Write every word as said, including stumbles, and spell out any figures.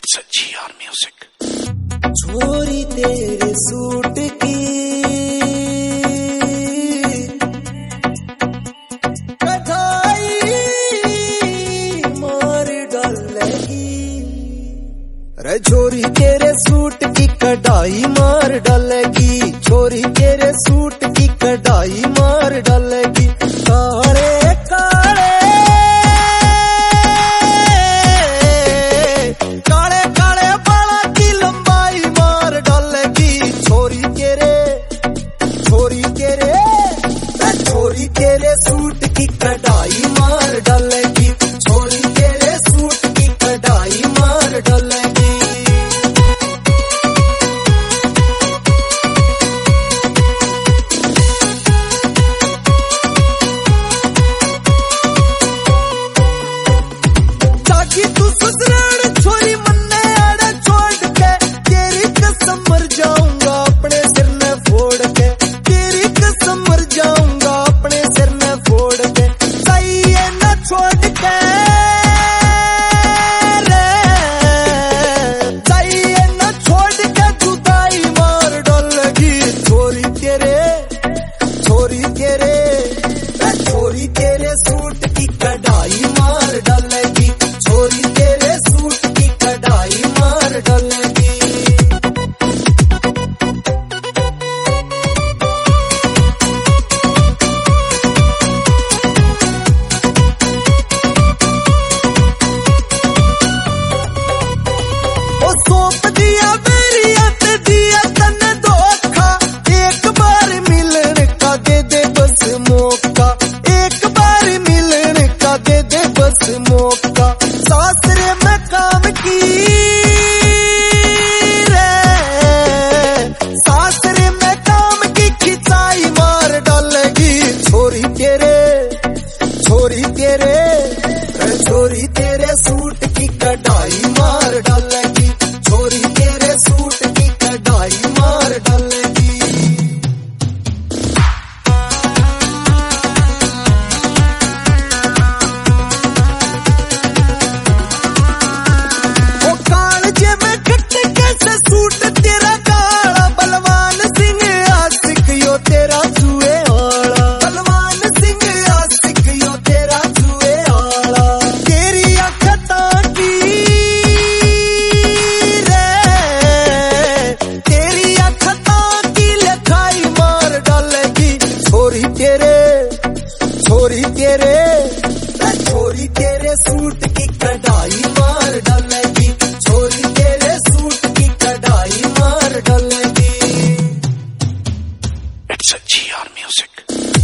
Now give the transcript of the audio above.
It's a G R music. छोरी तेरे suit की कढ़ाई मार डालेगी, रे छोरी तेरे सूट की कढ़ाई मार डालेगी, छोरी तेरे सूट की कढ़ाई मार डालेगी। काले काले काले काले बाला की लंबाई मार डालेगी, छोरी तेरे छोरी तेरे छोरी तेरे सूट की कढ़ाई मार डालेगी, छोरी तेरे सूट की कढ़ाई मार डालेगी। जागी तू ससुराल छोरी मन्ने आड़े छोड़ के, तेरी कसम मर जाऊंगा अपने सिर में फोड़ के, तेरी कसम मर जाऊंगा अपने सिर में फोड़ के। चाहिए न छोड़ के रे, चाहिए न छोड़ के जुदाई मार डालेगी, छोरी तेरे छोरी तेरे छोरी तेरे सूट की कढ़ाई मार डालेगी, छोरी तेरे सूट की कढ़ाई मार डालेगी। ओ सौंप दिया मेरी हथ दिया तन धोखा, एक बार मिलने का दे दे बस मौका, एक बार मिलने का दे दे बस मौका। सासरे में काम की रे, सासरे में काम की खिंचाई मार डालेगी, छोरी तेरे छोरी तेरे छोरी तेरे सूट की कढ़ाई मार डालेगी, छोरी तेरे सूट की कढ़ाई मार डालेगी। ओ कालजे में कट कैसे सूट तेरा काला, बलवान सिंह आशिक यो तेरा जुए आला, बलवान सिंह आशिक यो तेरा जुए आला। तेरी अखता की रे, तेरी अखता की लिखाई मार डालेगी, छोरी तेरे छोरी तेरे छोरी तेरे सूट की कढ़ाई मार डालेगी, छोरी तेरे सूट की कढ़ाई मार डालेगी। It's a G R music.